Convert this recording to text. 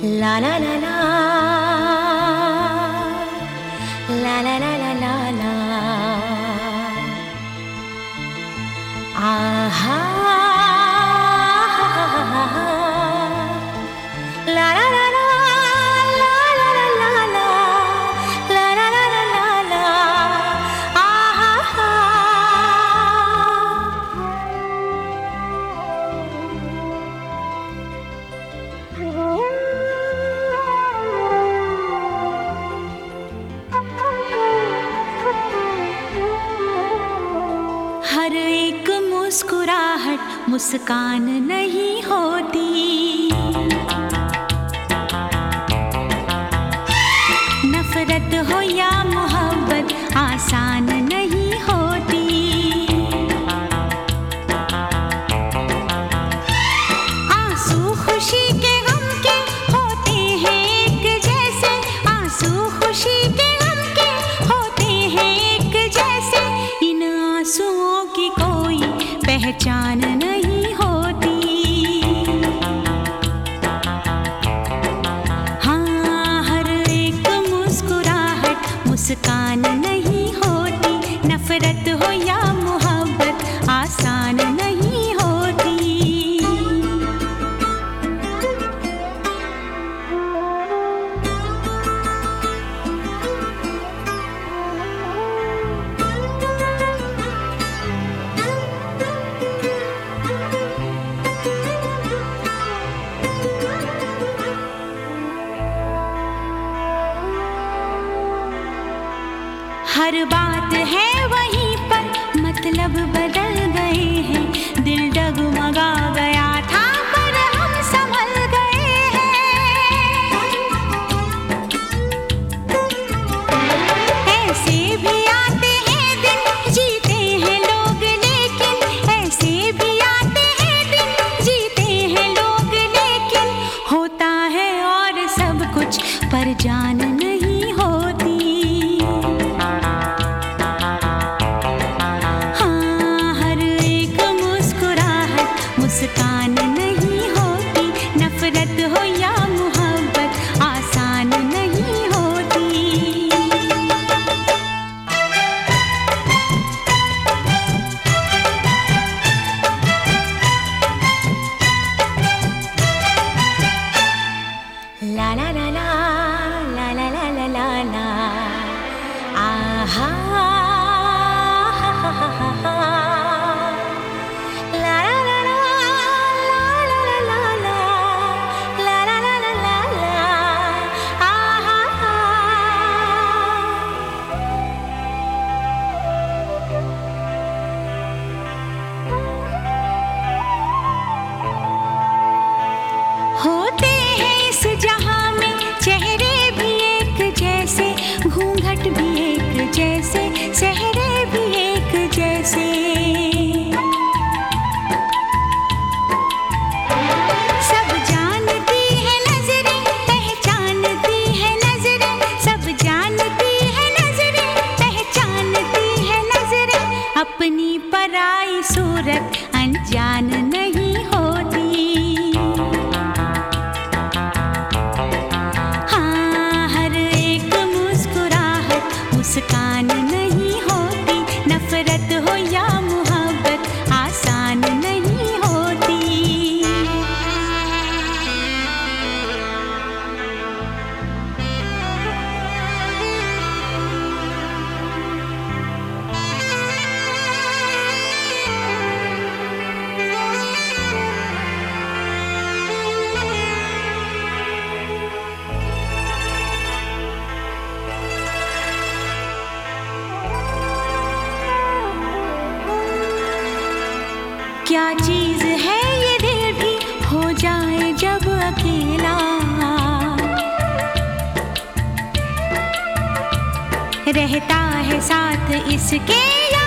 La la la la, la la la la la la. Aha, la la la la, la la la la la, la la la la la la. Aha. हर एक मुस्कुराहट मुस्कान नहीं होती, नफरत हो या मोहब्बत आसान नहीं होती। आंसू खुशी के गम के होते हैं एक जैसे, आंसू खुशी के गम के होते हैं एक जैसे। इन आंसुओं की कोई पहचान नहीं होती। हाँ, हर एक मुस्कुराहट मुस्कान नहीं होती, नफरत हो या मोहब्बत आसान नहीं होती। हर बात है वहीं पर, मतलब बदल गए हैं। दिल डगमगा गया था पर हम संभल गए हैं। ऐसे भी आते हैं दिन, जीते हैं लोग लेकिन, ऐसे भी आते हैं दिन, जीते हैं लोग लेकिन। होता है और सब कुछ पर जान नहीं होती। मुस्कान नहीं होती, नफरत हो या मोहब्बत आसान नहीं होती। ला ला ला ला, ला ला ला ला ला ला। आहा, होते हैं इस जहां में चेहरे भी एक जैसे, घूंघट भी एक जैसे, सेहरे भी एक जैसे। सब जानती है नजरें, पहचानती है नजरें, सब जानती है नजरें, पहचानती है नजरें। अपनी पराई सूरत अनजान नहीं होती। मुस्कान नहीं होती, नफरत हो या मोहब्बत आसान नहीं होती। क्या चीज है ये दिल भी हो जाए जब अकेला, रहता है साथ इसके या